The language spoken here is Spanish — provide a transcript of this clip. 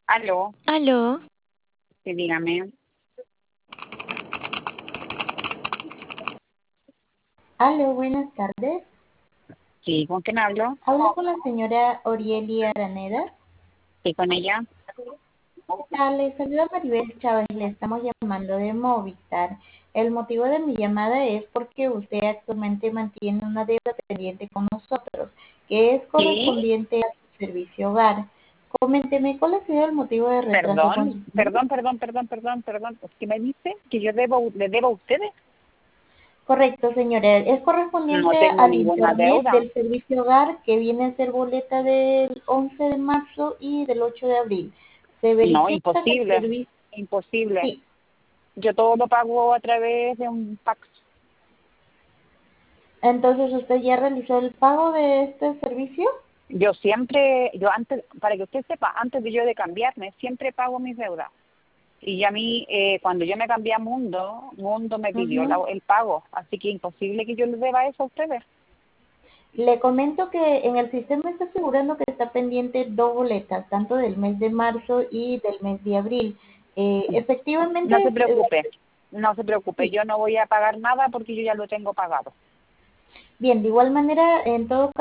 Aló, Aló, sí, dígame. Aló, buenas tardes. Sí, ¿con quién hablo? Hablo con la señora Orielia Araneda. Sí, con ella. ¿Qué tal? Le saluda Maribel Chávez. Le estamos llamando de Movistar. El motivo de mi llamada es porque usted actualmente mantiene una deuda pendiente con nosotros, que es Sí, correspondiente a su servicio hogar. Coménteme, ¿cuál ha sido el motivo de retraso con perdón, su pago? perdón. ¿Qué me dice? ¿Que yo le debo a ustedes? Correcto, señora. Es No correspondiente tengo al ninguna internet deuda. del servicio hogar que viene a ser boleta del 11 de marzo y del 8 de abril. Se No, verifica que el imposible, servicio... imposible. Sí. Yo todo lo pago a través de un Pax. Entonces, ¿usted ya realizó el pago de este servicio? Yo antes, para que usted sepa, antes de yo de cambiarme, siempre pago mis deudas. Y a mí, cuando yo me cambié a Mundo me pidió Ujú. el pago. Así que imposible que yo les deba eso a ustedes. Le comento que en el sistema está asegurando que está pendiente dos boletas, tanto del mes de marzo y del mes de abril. Efectivamente, No se preocupe, no se preocupe, sí. yo no voy a pagar nada porque yo ya lo tengo pagado. Bien, de igual manera, en todo